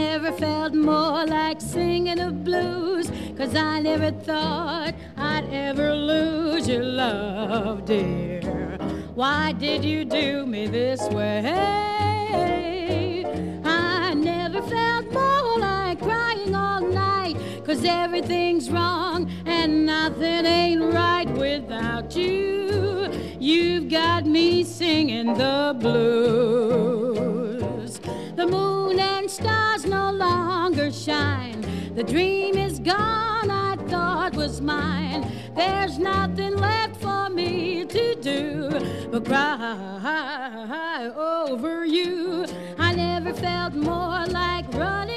never felt more like singing the blues, 'cause I never thought I'd ever lose your love, dear. Why did you do me this way? I never felt more like crying all night, 'cause everything's wrong and nothing ain't right without you. You've got me singing the blues. The moon and stars no longer shine. The dream is gone I thought was mine. There's nothing left for me to do but cry over you. I never felt more like running